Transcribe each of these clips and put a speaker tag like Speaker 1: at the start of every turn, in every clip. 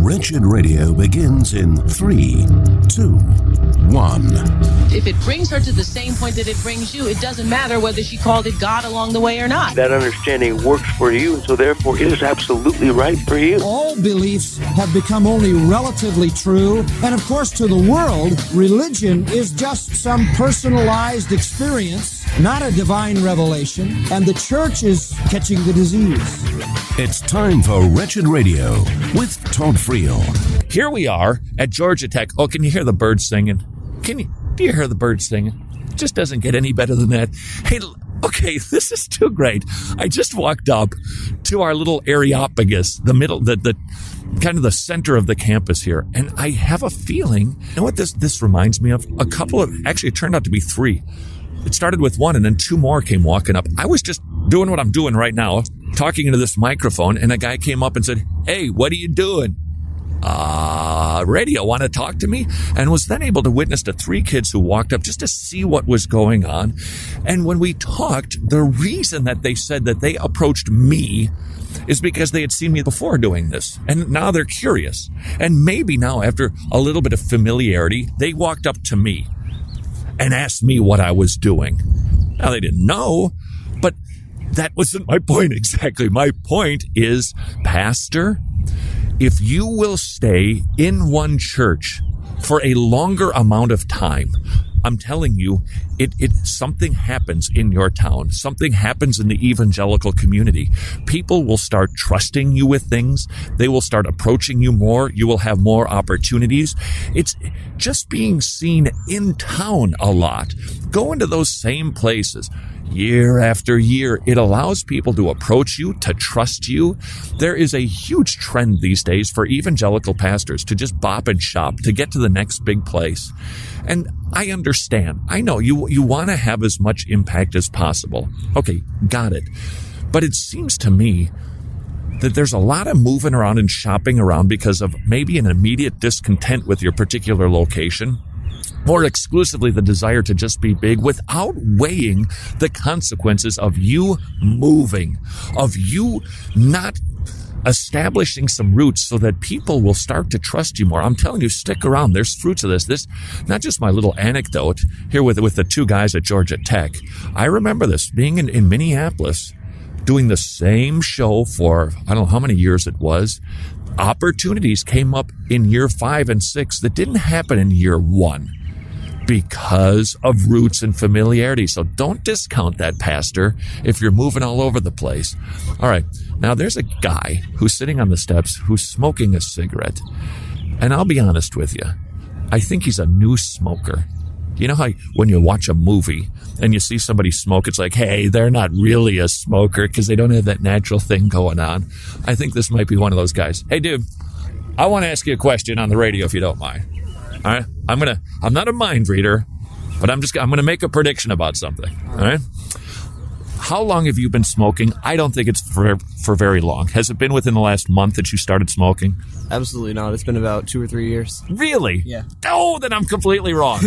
Speaker 1: Wretched Radio begins in 3, 2, 1.
Speaker 2: If it brings her to the same point that it brings you, it doesn't matter whether she called it God along the way or not.
Speaker 3: That understanding works for you, so therefore it is absolutely right for you.
Speaker 4: All beliefs have become only relatively true, and of course to the world, religion is just some personalized experience, not a divine revelation, and the church is catching the disease.
Speaker 1: It's time for Wretched Radio with Todd Friel.
Speaker 5: Here we are at Georgia Tech. Oh, can you hear the birds singing? Do you hear the birds singing? It just doesn't get any better than that. Hey, okay, this is too great. I just walked up to our little Areopagus, the middle, the kind of the center of the campus here, and I have a feeling, you know what this reminds me of? A couple of, actually it turned out to be 3. It started with 1 and then 2 more came walking up. I was just doing what I'm doing right now, talking into this microphone, and a guy came up and said, "Hey, what are you doing?" Radio, want to talk to me? And was then able to witness to 3 kids who walked up just to see what was going on. And when we talked, the reason that they said that they approached me is because they had seen me before doing this. And now they're curious. And maybe now, after a little bit of familiarity, they walked up to me and asked me what I was doing. Now, they didn't know, but that wasn't my point exactly. My point is, Pastor, if you will stay in one church for a longer amount of time, I'm telling you, something happens in your town. Something happens in the evangelical community. People will start trusting you with things. They will start approaching you more. You will have more opportunities. It's just being seen in town a lot. Go into those same places. Year after year, it allows people to approach you, to trust you. There is a huge trend these days for evangelical pastors to just bop and shop, to get to the next big place. And I understand. I know you want to have as much impact as possible. Okay, got it. But it seems to me that there's a lot of moving around and shopping around because of maybe an immediate discontent with your particular location, or exclusively the desire to just be big, without weighing the consequences of you moving, of you not establishing some roots so that people will start to trust you more. I'm telling you, stick around. There's fruits of this. This, not just my little anecdote here with the 2 guys at Georgia Tech. I remember this, being in Minneapolis, doing the same show for, I don't know how many years it was. Opportunities came up in year 5 and 6 that didn't happen in year 1. Because of roots and familiarity. So don't discount that, Pastor, if you're moving all over the place. All right. Now, there's a guy who's sitting on the steps who's smoking a cigarette. And I'll be honest with you. I think he's a new smoker. You know how when you watch a movie and you see somebody smoke, it's like, hey, they're not really a smoker because they don't have that natural thing going on. I think this might be one of those guys. Hey, dude, I want to ask you a question on the radio if you don't mind. All right, I'm not a mind reader, but I'm going to make a prediction about something. All right. How long have you been smoking? I don't think it's for very long. Has it been within the last month that you started smoking?
Speaker 6: Absolutely not. It's been about 2 or 3 years.
Speaker 5: Really?
Speaker 6: Yeah.
Speaker 5: Oh, then I'm completely wrong.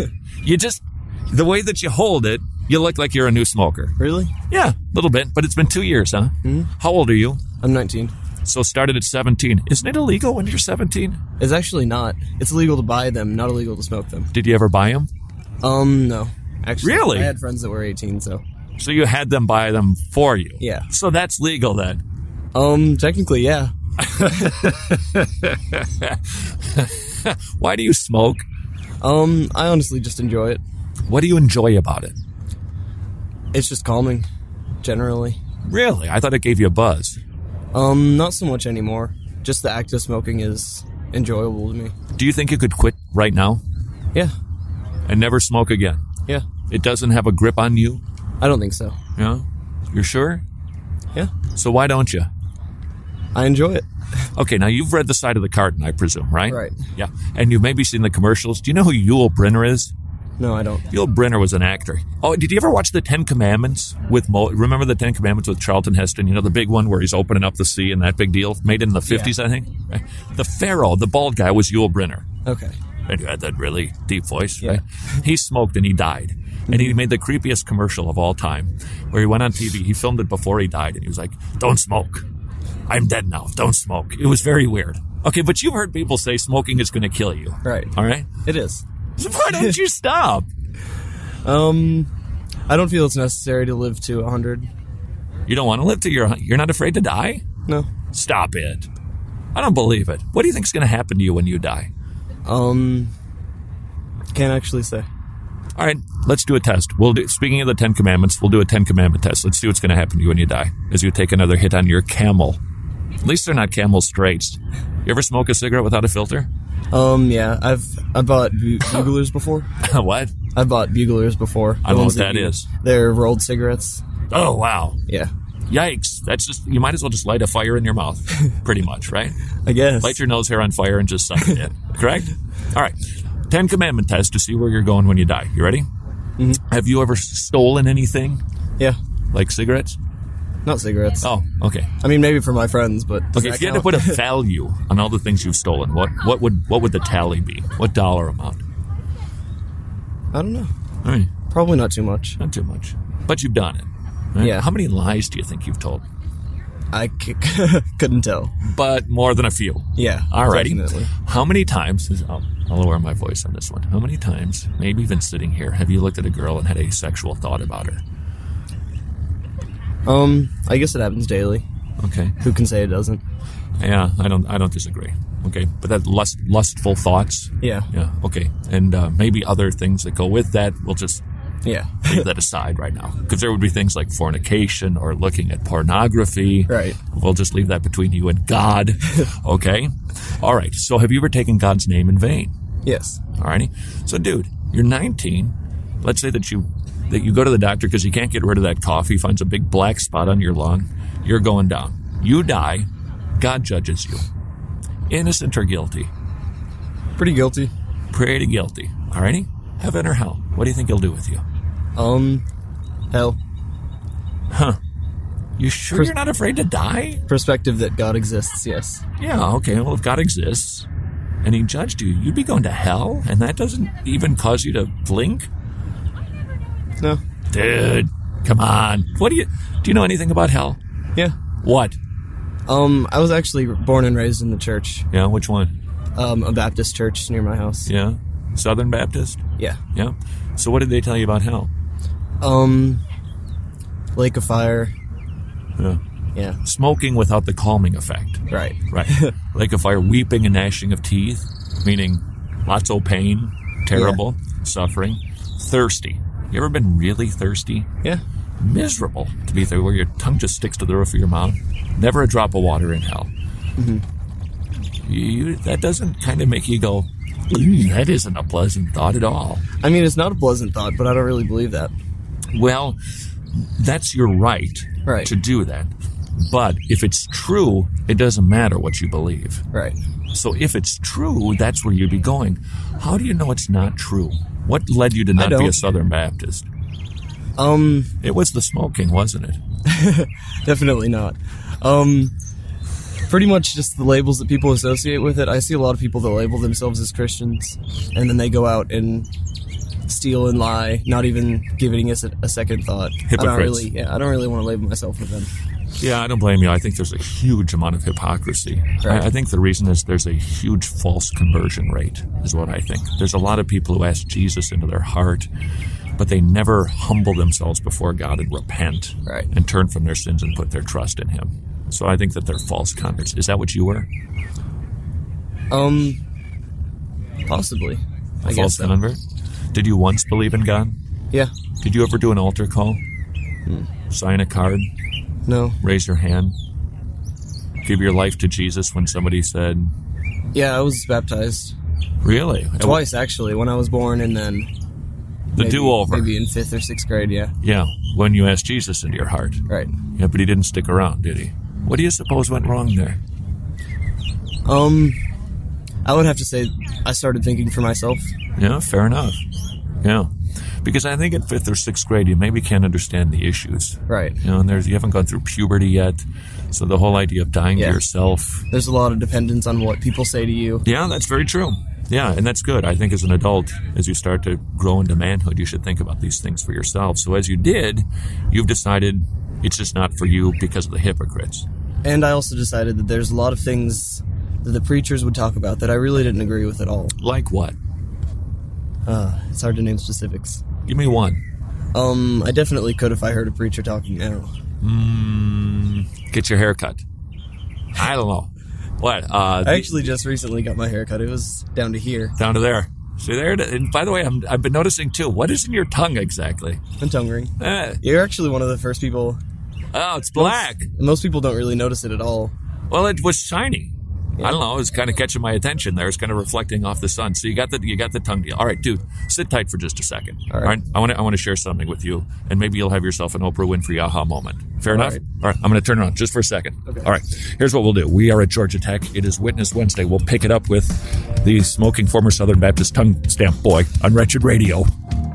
Speaker 5: The way that you hold it, you look like you're a new smoker.
Speaker 6: Really?
Speaker 5: Yeah, a little bit, but it's been 2 years, huh? Mm-hmm. How old are you?
Speaker 6: I'm 19.
Speaker 5: So started at 17. Isn't it illegal when you're 17?
Speaker 6: It's actually not. It's illegal to buy them, not illegal to smoke them.
Speaker 5: Did you ever buy them?
Speaker 6: No. Actually,
Speaker 5: really?
Speaker 6: I had friends that were 18, so.
Speaker 5: So you had them buy them for you?
Speaker 6: Yeah.
Speaker 5: So that's legal then?
Speaker 6: Technically, yeah.
Speaker 5: Why do you smoke?
Speaker 6: I honestly just enjoy it.
Speaker 5: What do you enjoy about it?
Speaker 6: It's just calming, generally.
Speaker 5: Really? I thought it gave you a buzz.
Speaker 6: Not so much anymore. Just the act of smoking is enjoyable to me.
Speaker 5: Do you think you could quit right now?
Speaker 6: Yeah.
Speaker 5: And never smoke again?
Speaker 6: Yeah.
Speaker 5: It doesn't have a grip on you?
Speaker 6: I don't think so.
Speaker 5: Yeah? You're sure?
Speaker 6: Yeah.
Speaker 5: So why don't you?
Speaker 6: I enjoy it.
Speaker 5: Okay, now you've read the side of the carton, I presume, right?
Speaker 6: Right.
Speaker 5: Yeah. And you've maybe seen the commercials. Do you know who Yul Brynner is?
Speaker 6: No, I don't.
Speaker 5: Yul Brynner was an actor. Oh, did you ever watch the 10 Commandments with remember the 10 Commandments with Charlton Heston? You know, the big one where he's opening up the sea and that big deal? Made in the 50s, yeah. I think. Right? The Pharaoh, the bald guy, was Yul Brynner.
Speaker 6: Okay.
Speaker 5: And he had that really deep voice,
Speaker 6: yeah.
Speaker 5: Right? He smoked and he died. And he made the creepiest commercial of all time where he went on TV. He filmed it before he died. And he was like, don't smoke. I'm dead now. Don't smoke. It was very weird. Okay, but you've heard people say smoking is going to kill you.
Speaker 6: Right.
Speaker 5: All right?
Speaker 6: It is.
Speaker 5: So why don't you stop?
Speaker 6: I don't feel it's necessary to live to 100.
Speaker 5: You don't want to live till you're not afraid to die?
Speaker 6: No.
Speaker 5: Stop it. I don't believe it. What do you think's going to happen to you when you die?
Speaker 6: Can't actually say.
Speaker 5: All right, let's do a test. Speaking of the 10 Commandments, we'll do a 10 Commandment test. Let's see what's going to happen to you when you die as you take another hit on your Camel. At least they're not Camel Straights. You ever smoke a cigarette without a filter?
Speaker 6: Yeah, I've bought Buglers before.
Speaker 5: What?
Speaker 6: I've bought Buglers before.
Speaker 5: I don't know what that is.
Speaker 6: They're rolled cigarettes.
Speaker 5: Oh, wow.
Speaker 6: Yeah.
Speaker 5: Yikes. That's just, you might as well just light a fire in your mouth, pretty much, right?
Speaker 6: I guess.
Speaker 5: Light your nose hair on fire and just suck it in, correct? All right. 10 Commandment test to see where you're going when you die. You ready?
Speaker 6: Mm-hmm.
Speaker 5: Have you ever stolen anything?
Speaker 6: Yeah.
Speaker 5: Like cigarettes?
Speaker 6: Not cigarettes.
Speaker 5: Oh, okay.
Speaker 6: I mean, maybe for my friends, but
Speaker 5: Okay, if you had to put a value on all the things you've stolen, what would the tally be? What dollar amount?
Speaker 6: I don't know.
Speaker 5: All right.
Speaker 6: Probably not too much.
Speaker 5: Not too much. But you've done it. Right?
Speaker 6: Yeah.
Speaker 5: How many lies do you think you've told?
Speaker 6: I couldn't tell.
Speaker 5: But more than a few.
Speaker 6: Yeah.
Speaker 5: Alrighty.
Speaker 6: Definitely.
Speaker 5: How many times, I'll lower my voice on this one. How many times, maybe even sitting here, have you looked at a girl and had a sexual thought about her?
Speaker 6: I guess it happens daily.
Speaker 5: Okay.
Speaker 6: Who can say it doesn't?
Speaker 5: Yeah, I don't disagree. Okay. But that lustful thoughts?
Speaker 6: Yeah.
Speaker 5: Yeah, okay. And maybe other things that go with that, we'll just
Speaker 6: Yeah.
Speaker 5: leave that aside right now. Because there would be things like fornication or looking at pornography.
Speaker 6: Right.
Speaker 5: We'll just leave that between you and God. Okay? All right. So have you ever taken God's name in vain?
Speaker 6: Yes.
Speaker 5: All righty. So, dude, you're 19. Let's say that you go to the doctor because you can't get rid of that cough. He finds a big black spot on your lung. You're going down. You die. God judges you. Innocent or guilty?
Speaker 6: Pretty guilty.
Speaker 5: Pretty guilty. All righty? Heaven or hell? What do you think he'll do with you?
Speaker 6: Hell.
Speaker 5: Huh. You sure you're not afraid to die?
Speaker 6: Perspective that God exists, yes.
Speaker 5: Yeah, okay. Well, if God exists and he judged you, you'd be going to hell? And that doesn't even cause you to blink?
Speaker 6: No.
Speaker 5: Dude, come on. Do you know anything about hell?
Speaker 6: Yeah.
Speaker 5: What?
Speaker 6: I was actually born and raised in the church.
Speaker 5: Yeah, which one?
Speaker 6: A Baptist church near my house.
Speaker 5: Yeah. Southern Baptist?
Speaker 6: Yeah.
Speaker 5: Yeah. So what did they tell you about hell?
Speaker 6: Lake of fire.
Speaker 5: Yeah.
Speaker 6: Yeah.
Speaker 5: Smoking without the calming effect.
Speaker 6: Right.
Speaker 5: Right. Lake of fire, weeping and gnashing of teeth, meaning lots of pain, terrible, suffering, thirsty. You ever been really thirsty?
Speaker 6: Yeah.
Speaker 5: Miserable to be there where your tongue just sticks to the roof of your mouth. Never a drop of water in hell. Mm-hmm. That doesn't kind of make you go, that isn't a pleasant thought at all.
Speaker 6: I mean, it's not a pleasant thought, but I don't really believe that.
Speaker 5: Well, that's your right to do that. But if it's true, it doesn't matter what you believe.
Speaker 6: Right.
Speaker 5: So if it's true, that's where you'd be going. How do you know it's not true? What led you to not be a Southern Baptist? It was the smoking, wasn't it?
Speaker 6: Definitely not. Pretty much just the labels that people associate with it. I see a lot of people that label themselves as Christians, and then they go out and steal and lie, not even giving us a second thought.
Speaker 5: Hypocrites.
Speaker 6: I don't really want to label myself with them.
Speaker 5: Yeah, I don't blame you. I think there's a huge amount of hypocrisy.
Speaker 6: Right.
Speaker 5: I think the reason is there's a huge false conversion rate, is what I think. There's a lot of people who ask Jesus into their heart, but they never humble themselves before God and repent and turn from their sins and put their trust in him. So I think that they're false converts. Is that what you were?
Speaker 6: Possibly.
Speaker 5: A false convert? Did you once believe in God?
Speaker 6: Yeah.
Speaker 5: Did you ever do an altar call? Sign a card?
Speaker 6: No.
Speaker 5: Raise your hand? Give your life to Jesus when somebody said...
Speaker 6: Yeah, I was baptized.
Speaker 5: Really?
Speaker 6: Twice, actually. When I was born and then...
Speaker 5: The do-over.
Speaker 6: Maybe in 5th or 6th grade, yeah.
Speaker 5: Yeah, when you asked Jesus into your heart.
Speaker 6: Right.
Speaker 5: Yeah, but he didn't stick around, did he? What do you suppose went wrong there?
Speaker 6: I would have to say I started thinking for myself.
Speaker 5: Yeah, fair enough. Yeah. Because I think in 5th or 6th grade, you maybe can't understand the issues.
Speaker 6: Right.
Speaker 5: You know, and you haven't gone through puberty yet. So the whole idea of dying to yourself.
Speaker 6: There's a lot of dependence on what people say to you.
Speaker 5: Yeah, that's very true. Yeah, and that's good. I think as an adult, as you start to grow into manhood, you should think about these things for yourself. So as you did, you've decided it's just not for you because of the hypocrites.
Speaker 6: And I also decided that there's a lot of things that the preachers would talk about that I really didn't agree with at all.
Speaker 5: Like what?
Speaker 6: It's hard to name specifics.
Speaker 5: Give me one.
Speaker 6: I definitely could if I heard a preacher talking now.
Speaker 5: Get your hair cut. I don't know. What?
Speaker 6: I actually just recently got my hair cut. It was down to here.
Speaker 5: Down to there. See there? And by the way, I've been noticing too, what is in your tongue exactly?
Speaker 6: A tongue ring. You're actually one of the first people.
Speaker 5: Oh, it's black.
Speaker 6: Most people don't really notice it at all.
Speaker 5: Well, it was shiny. Yeah. I don't know. It was kind of catching my attention there. It's kind of reflecting off the sun. So you got the tongue deal. All right, dude, sit tight for just a second. All right. I want to share something with you, and maybe you'll have yourself an Oprah Winfrey aha moment. Fair enough? All right. I'm going to turn it on just for a second. Okay. All right. Here's what we'll do. We are at Georgia Tech. It is Witness Wednesday. We'll pick it up with the smoking former Southern Baptist tongue stamp boy on Wretched Radio.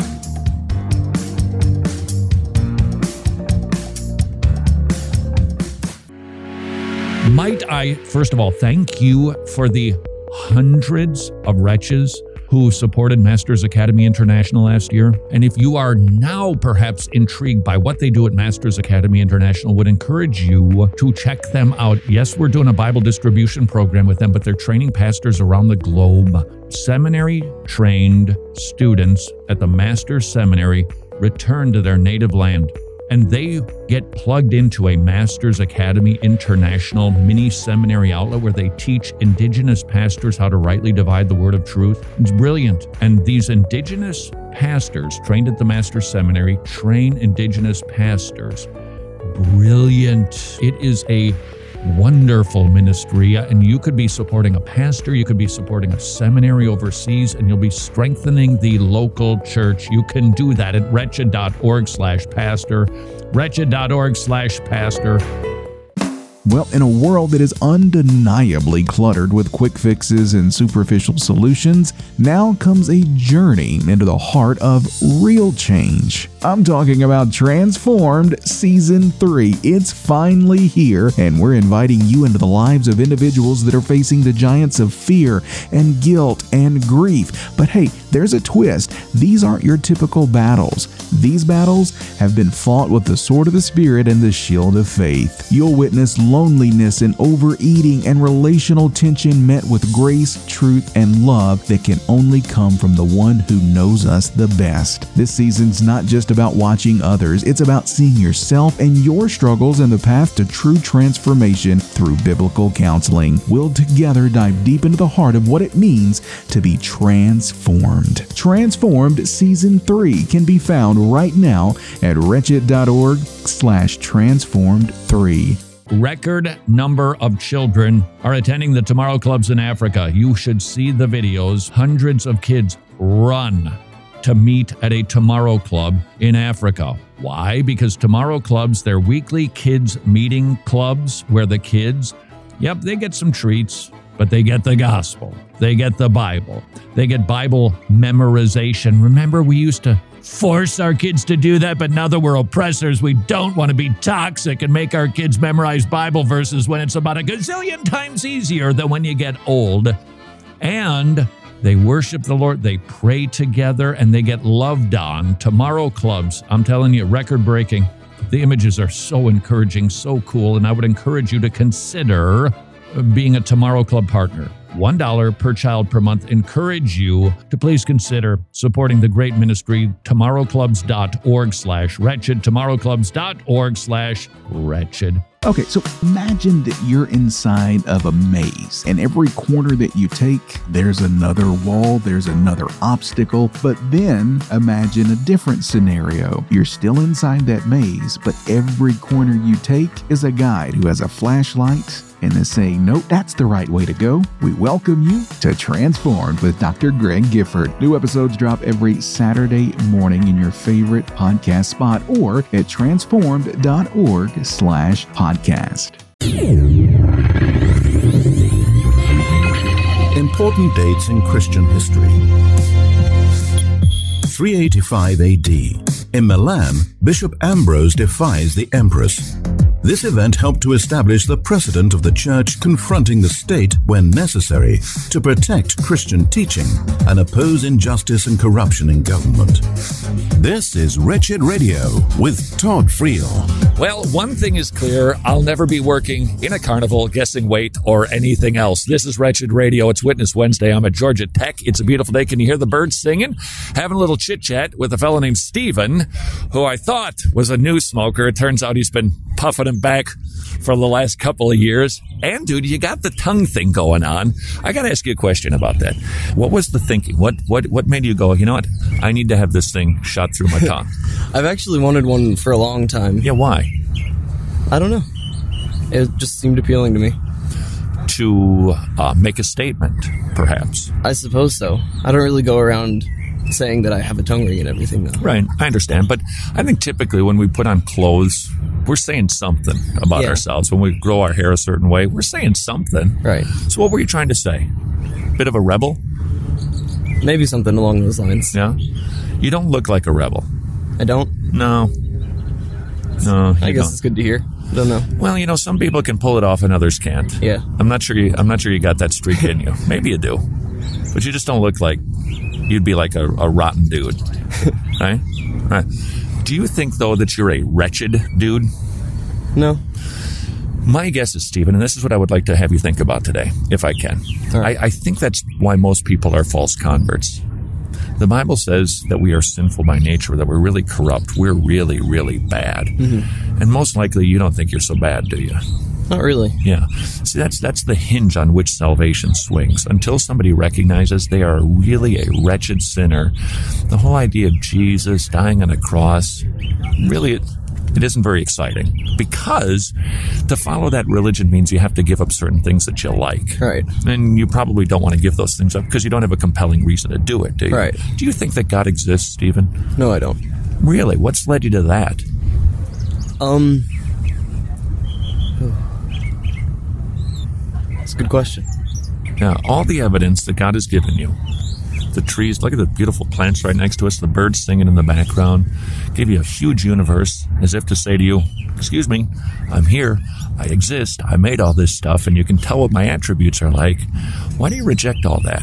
Speaker 5: Might I, first of all, thank you for the hundreds of wretches who supported Masters Academy International last year. And if you are now perhaps intrigued by what they do at Masters Academy International, would encourage you to check them out. Yes, we're doing a Bible distribution program with them, but they're training pastors around the globe. Seminary-trained students at the Masters Seminary return to their native land, and they get plugged into a Masters Academy International mini seminary outlet where they teach indigenous pastors how to rightly divide the word of truth. It's brilliant. And these indigenous pastors trained at the Masters Seminary train indigenous pastors. Brilliant. It is a wonderful ministry, and you could be supporting a pastor, you could be supporting a seminary overseas, and you'll be strengthening the local church. You can do that at wretched.org/pastor, wretched.org/pastor.
Speaker 7: Well, in a world that is undeniably cluttered with quick fixes and superficial solutions, now comes a journey into the heart of real change. I'm talking about Transformed Season 3. It's finally here, and we're inviting you into the lives of individuals that are facing the giants of fear and guilt and grief. But hey, there's a twist. These aren't your typical battles. These battles have been fought with the sword of the Spirit and the shield of faith. You'll witness loneliness and overeating and relational tension met with grace, truth, and love that can only come from the one who knows us the best. This season's not just about watching others, it's about seeing yourself and your struggles and the path to true transformation through biblical counseling. We'll together dive deep into the heart of what it means to be transformed. Transformed Season 3 can be found right now at wretched.org/transformed3.
Speaker 5: Record number of children are attending the Tomorrow Clubs in Africa. You should see the videos. Hundreds of kids run to meet at a Tomorrow Club in Africa. Why? Because Tomorrow Clubs, they're weekly kids meeting clubs where the kids, they get some treats, but they get the gospel. They get the Bible. They get Bible memorization. Remember, we used to force our kids to do that, but now that we're oppressors, we don't want to be toxic and make our kids memorize Bible verses when it's about a gazillion times easier than when you get old. And they worship the Lord, they pray together, and they get loved on. Tomorrow Clubs, I'm telling you, record-breaking. The images are so encouraging, so cool, and I would encourage you to consider being a Tomorrow Club partner. $1 per child per month. Encourage you to please consider supporting the great ministry, tomorrowclubs.org/wretched, tomorrowclubs.org/wretched.
Speaker 7: Okay, so imagine that you're inside of a maze, and every corner that you take, there's another wall, there's another obstacle. But then imagine a different scenario. You're still inside that maze, but every corner you take is a guide who has a flashlight and is saying, nope, that's the right way to go. We welcome you to Transformed with Dr. Greg Gifford. New episodes drop every Saturday morning in your favorite podcast spot or at transformed.org/podcast.
Speaker 1: Important dates in Christian history. 385 AD. In Milan, Bishop Ambrose defies the empress. This event helped to establish the precedent of the church confronting the state when necessary to protect Christian teaching and oppose injustice and corruption in government. This is Wretched Radio with Todd Friel.
Speaker 5: Well, one thing is clear. I'll never be working in a carnival, guessing weight, or anything else. This is Wretched Radio. It's Witness Wednesday. I'm at Georgia Tech. It's a beautiful day. Can you hear the birds singing? Having a little chit-chat with a fellow named Steven, who I thought was a new smoker. It turns out he's been puffing him back for the last couple of years. And, dude, you got the tongue thing going on. I got to ask you a question about that. What was the thinking? What made you go, you know what? I need to have this thing shot through my tongue.
Speaker 6: I've actually wanted one for a long time.
Speaker 5: Yeah, why?
Speaker 6: I don't know. It just seemed appealing to me.
Speaker 5: To make a statement, perhaps.
Speaker 6: I suppose so. I don't really go around saying that I have a tongue ring and everything, though.
Speaker 5: Right, I understand. But I think typically when we put on clothes, we're saying something about ourselves. When we grow our hair a certain way, we're saying something.
Speaker 6: Right.
Speaker 5: So what were you trying to say? Bit of a rebel?
Speaker 6: Maybe something along those lines.
Speaker 5: Yeah? You don't look like a rebel.
Speaker 6: I don't?
Speaker 5: No,
Speaker 6: I guess it's good to hear. I don't know.
Speaker 5: Well, you know, some people can pull it off and others can't.
Speaker 6: Yeah.
Speaker 5: I'm not sure you got that streak in you. Maybe you do. But you just don't look like you'd be like a rotten dude. Right? Right. Do you think, though, that you're a wretched dude?
Speaker 6: No.
Speaker 5: My guess is, Stephen, and this is what I would like to have you think about today, if I can.
Speaker 6: All right.
Speaker 5: I think that's why most people are false converts. The Bible says that we are sinful by nature, that we're really corrupt. We're really, really bad. Mm-hmm. And most likely you don't think you're so bad, do you?
Speaker 6: Not really.
Speaker 5: Yeah. See, that's the hinge on which salvation swings. Until somebody recognizes they are really a wretched sinner, the whole idea of Jesus dying on a cross, really, it isn't very exciting. Because to follow that religion means you have to give up certain things that you like.
Speaker 6: Right.
Speaker 5: And you probably don't want to give those things up because you don't have a compelling reason to do it, do you?
Speaker 6: Right.
Speaker 5: Do you think that God exists, Stephen?
Speaker 6: No, I don't.
Speaker 5: Really? What's led you to that?
Speaker 6: That's a good question.
Speaker 5: Yeah, all the evidence that God has given you, the trees, look at the beautiful plants right next to us, the birds singing in the background, give you a huge universe as if to say to you, excuse me, I'm here, I exist, I made all this stuff, and you can tell what my attributes are like. Why do you reject all that?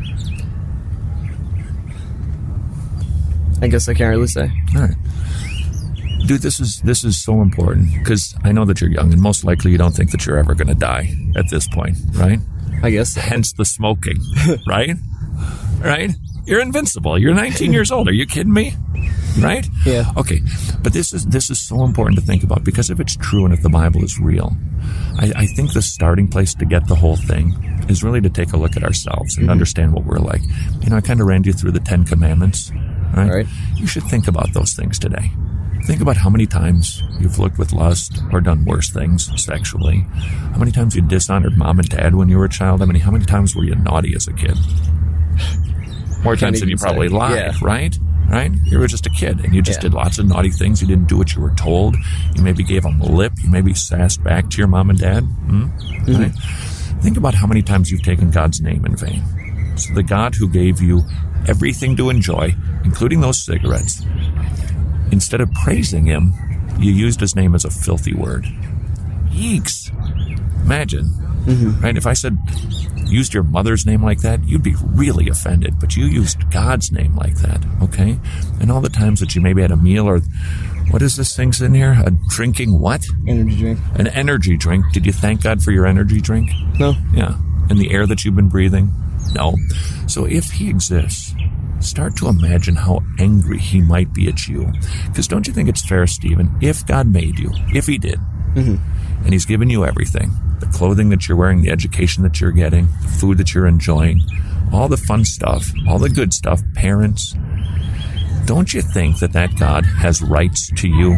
Speaker 6: I guess I can't really say.
Speaker 5: All right. Dude, this is so important because I know that you're young and most likely you don't think that you're ever going to die at this point, right?
Speaker 6: I guess.
Speaker 5: Hence the smoking, right? Right? You're invincible. You're 19 years old. Are you kidding me? Right?
Speaker 6: Yeah.
Speaker 5: Okay. But this is so important to think about because if it's true and if the Bible is real, I think the starting place to get the whole thing is really to take a look at ourselves and understand what we're like. You know, I kind of ran you through the 10 Commandments, right?
Speaker 6: All right.
Speaker 5: You should think about those things today. Think about how many times you've looked with lust or done worse things sexually. How many times you dishonored mom and dad when you were a child? I mean, how many times were you naughty as a kid? More times than you probably lied, right? Right? You were just a kid and you just did lots of naughty things. You didn't do what you were told. You maybe gave them lip. You maybe sassed back to your mom and dad. Mm-hmm. Right? Think about how many times you've taken God's name in vain. So the God who gave you everything to enjoy, including those cigarettes, instead of praising him, you used his name as a filthy word. Yeeks. Imagine. Mm-hmm. Right? If I said, used your mother's name like that, you'd be really offended. But you used God's name like that, okay? And all the times that you maybe had a meal or, what is this thing in here? A drinking what?
Speaker 6: Energy drink.
Speaker 5: An energy drink. Did you thank God for your energy drink?
Speaker 6: No.
Speaker 5: Yeah. And the air that you've been breathing? No. So if he exists, start to imagine how angry he might be at you. Because don't you think it's fair, Stephen, if God made you, if he did, and he's given you everything, the clothing that you're wearing, the education that you're getting, the food that you're enjoying, all the fun stuff, all the good stuff, parents, don't you think that God has rights to you?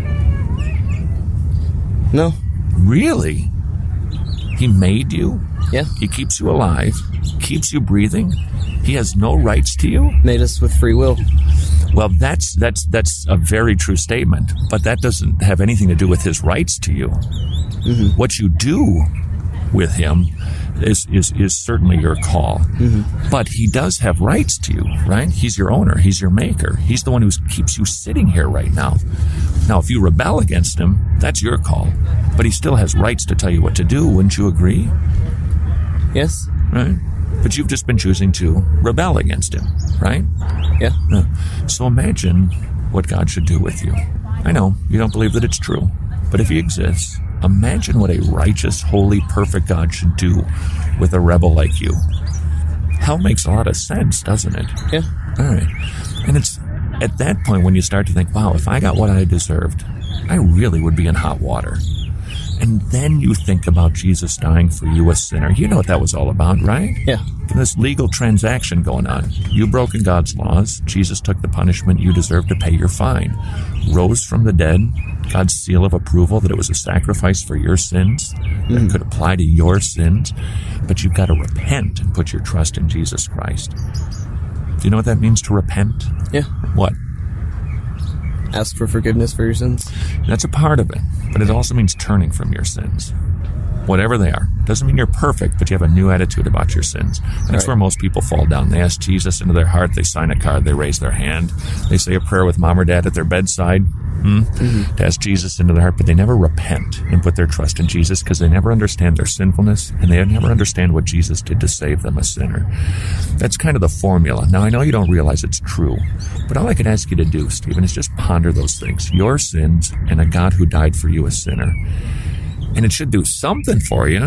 Speaker 6: No.
Speaker 5: Really? He made you?
Speaker 6: Yeah.
Speaker 5: He keeps you alive, keeps you breathing. He has no rights to you?
Speaker 6: Made us with free will.
Speaker 5: Well, that's a very true statement, but that doesn't have anything to do with his rights to you. Mm-hmm. What you do with him is certainly your call. But he does have rights to you, right? He's your owner. He's your maker. He's the one who keeps you sitting here right now. Now, if you rebel against him, that's your call. But he still has rights to tell you what to do. Wouldn't you agree?
Speaker 6: Yes.
Speaker 5: Right? But you've just been choosing to rebel against him, right?
Speaker 6: Yeah.
Speaker 5: So imagine what God should do with you. I know you don't believe that it's true, but if he exists, imagine what a righteous, holy, perfect God should do with a rebel like you. Hell makes a lot of sense, doesn't it?
Speaker 6: Yeah.
Speaker 5: All right. And it's at that point when you start to think, wow, if I got what I deserved, I really would be in hot water. And then you think about Jesus dying for you, a sinner. You know what that was all about, right?
Speaker 6: Yeah.
Speaker 5: This legal transaction going on. You've broken God's laws. Jesus took the punishment you deserved to pay your fine. Rose from the dead. God's seal of approval that it was a sacrifice for your sins that could apply to your sins. But you've got to repent and put your trust in Jesus Christ. Do you know what that means to repent?
Speaker 6: Yeah.
Speaker 5: What?
Speaker 6: Ask for forgiveness for your sins.
Speaker 5: That's a part of it, but it also means turning from your sins. Whatever they are. Doesn't mean you're perfect, but you have a new attitude about your sins. And that's where most people fall down. They ask Jesus into their heart, they sign a card, they raise their hand, they say a prayer with mom or dad at their bedside to ask Jesus into their heart, but they never repent and put their trust in Jesus because they never understand their sinfulness and they never understand what Jesus did to save them, a sinner. That's kind of the formula. Now, I know you don't realize it's true, but all I can ask you to do, Stephen, is just ponder those things. Your sins and a God who died for you, a sinner. And it should do something for you.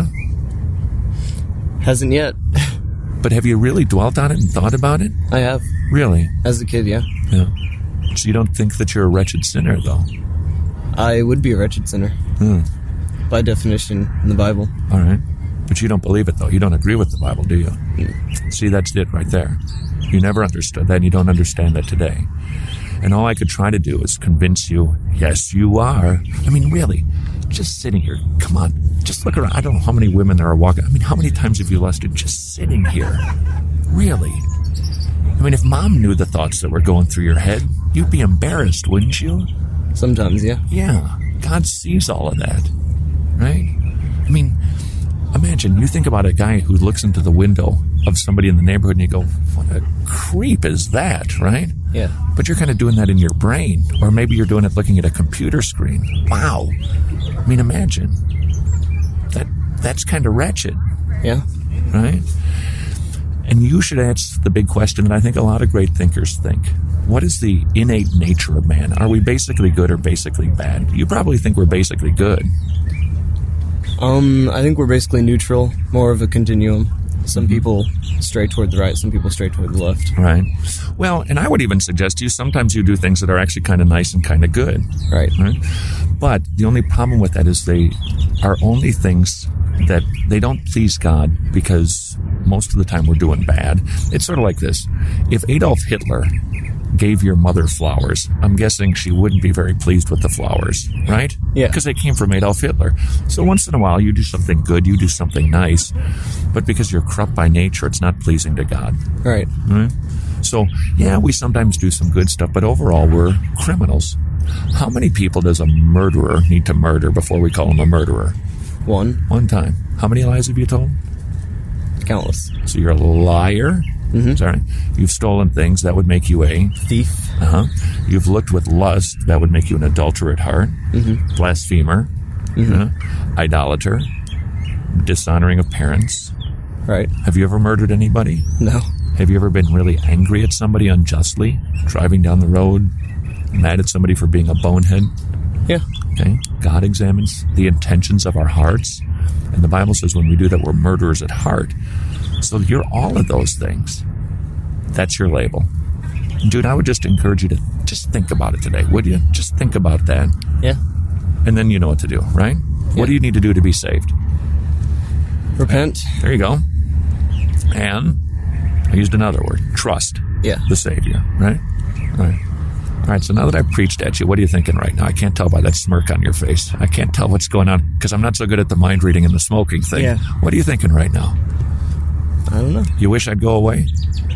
Speaker 6: Hasn't yet.
Speaker 5: But have you really dwelt on it and thought about it?
Speaker 6: I have.
Speaker 5: Really?
Speaker 6: As a kid, yeah.
Speaker 5: Yeah. So you don't think that you're a wretched sinner, though?
Speaker 6: I would be a wretched sinner. By definition in the Bible.
Speaker 5: All right. But you don't believe it, though. You don't agree with the Bible, do you? See, that's it right there. You never understood that, and you don't understand that today. And all I could try to do is convince you, yes, you are. I mean, really, just sitting here. Come on. Just look around. I don't know how many women there are walking. I mean, how many times have you lusted just sitting here? Really? I mean, if mom knew the thoughts that were going through your head, you'd be embarrassed, wouldn't you?
Speaker 6: Sometimes, yeah.
Speaker 5: Yeah. God sees all of that, right? I mean, imagine you think about a guy who looks into the window of somebody in the neighborhood and you go, what a creep is that, right?
Speaker 6: Yeah.
Speaker 5: But you're kind of doing that in your brain, or maybe you're doing it looking at a computer screen. Wow. I mean, imagine. That's kind of wretched.
Speaker 6: Yeah.
Speaker 5: Right? And you should ask the big question that I think a lot of great thinkers think. What is the innate nature of man? Are we basically good or basically bad? You probably think we're basically good.
Speaker 6: I think we're basically neutral, more of a continuum. Some people stray toward the right, some people stray toward the left.
Speaker 5: Right. Well, and I would even suggest to you, sometimes you do things that are actually kind of nice and kind of good.
Speaker 6: Right.
Speaker 5: But the only problem with that is they are only things that they don't please God because most of the time we're doing bad. It's sort of like this. If Adolf Hitler gave your mother flowers, I'm guessing she wouldn't be very pleased with the flowers, right?
Speaker 6: Yeah.
Speaker 5: Because they came from Adolf Hitler. So once in a while, you do something good, you do something nice, but because you're corrupt by nature, it's not pleasing to God.
Speaker 6: Right.
Speaker 5: Right? So, yeah, we sometimes do some good stuff, but overall, we're criminals. How many people does a murderer need to murder before we call him a murderer?
Speaker 6: One
Speaker 5: time. How many lies have you told?
Speaker 6: Countless.
Speaker 5: So you're a liar? Sorry. You've stolen things. That would make you a
Speaker 6: thief.
Speaker 5: You've looked with lust. That would make you an adulterer at heart. Blasphemer. Idolater. Dishonoring of parents.
Speaker 6: Right.
Speaker 5: Have you ever murdered anybody?
Speaker 6: No.
Speaker 5: Have you ever been really angry at somebody unjustly? Driving down the road, mad at somebody for being a bonehead?
Speaker 6: Yeah.
Speaker 5: Okay. God examines the intentions of our hearts. And the Bible says when we do that, we're murderers at heart. So you're all of those things. That's your label. And dude, I would just encourage you to just think about it today, would you? Just think about that.
Speaker 6: Yeah.
Speaker 5: And then you know what to do, right? Yeah. What do you need to do to be saved?
Speaker 6: Repent.
Speaker 5: There you go. And I used another word, trust.
Speaker 6: Yeah.
Speaker 5: The Savior, right? Right. All right, so now that I've preached at you, what are you thinking right now? I can't tell by that smirk on your face. I can't tell what's going on because I'm not so good at the mind reading and the smoking thing.
Speaker 6: Yeah.
Speaker 5: What are you thinking right now?
Speaker 6: I don't know.
Speaker 5: You wish I'd go away?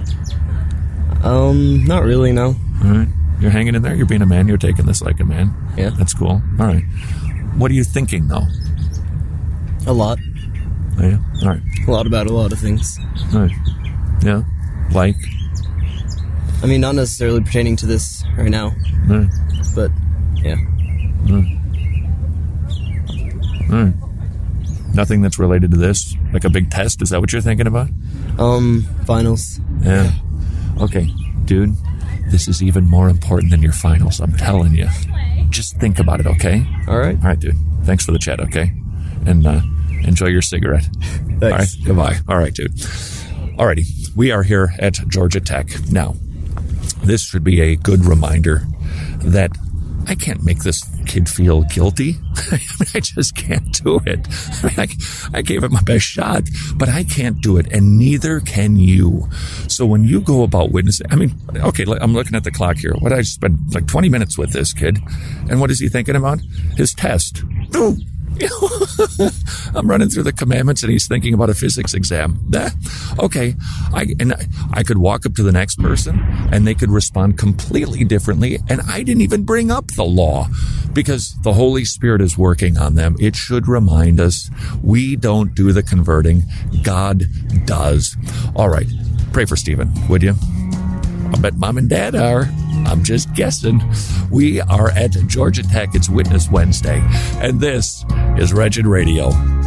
Speaker 6: Not really, no.
Speaker 5: All right. You're hanging in there? You're being a man? You're taking this like a man?
Speaker 6: Yeah.
Speaker 5: That's cool. All right. What are you thinking, though?
Speaker 6: A lot.
Speaker 5: Oh, yeah? All right.
Speaker 6: A lot about a lot of things.
Speaker 5: All right. Yeah? Like?
Speaker 6: I mean, not necessarily pertaining to this right now.
Speaker 5: All right.
Speaker 6: But, yeah.
Speaker 5: All right. Nothing that's related to this? Like a big test? Is that what you're thinking about?
Speaker 6: Finals.
Speaker 5: Yeah. Okay, dude, this is even more important than your finals, I'm telling you. Just think about it, okay?
Speaker 6: All right.
Speaker 5: All right, dude. Thanks for the chat, okay? And enjoy your cigarette.
Speaker 6: Thanks.
Speaker 5: All right, goodbye. All right, dude. Alrighty, we are here at Georgia Tech. Now, this should be a good reminder that I can't make this kid feel guilty. I mean, I just can't do it. I mean, I gave it my best shot, but I can't do it, and neither can you. So when you go about witnessing, I mean, okay, I'm looking at the clock here. What I spent like 20 minutes with this kid, and what is he thinking about? His test. Oh. I'm running through the commandments and he's thinking about a physics exam. Okay. I could walk up to the next person and they could respond completely differently. And I didn't even bring up the law because the Holy Spirit is working on them. It should remind us we don't do the converting. God does. All right. Pray for Stephen, would you? I bet Mom and Dad are. I'm just guessing. We are at Georgia Tech. It's Witness Wednesday. And this is Wretched Radio.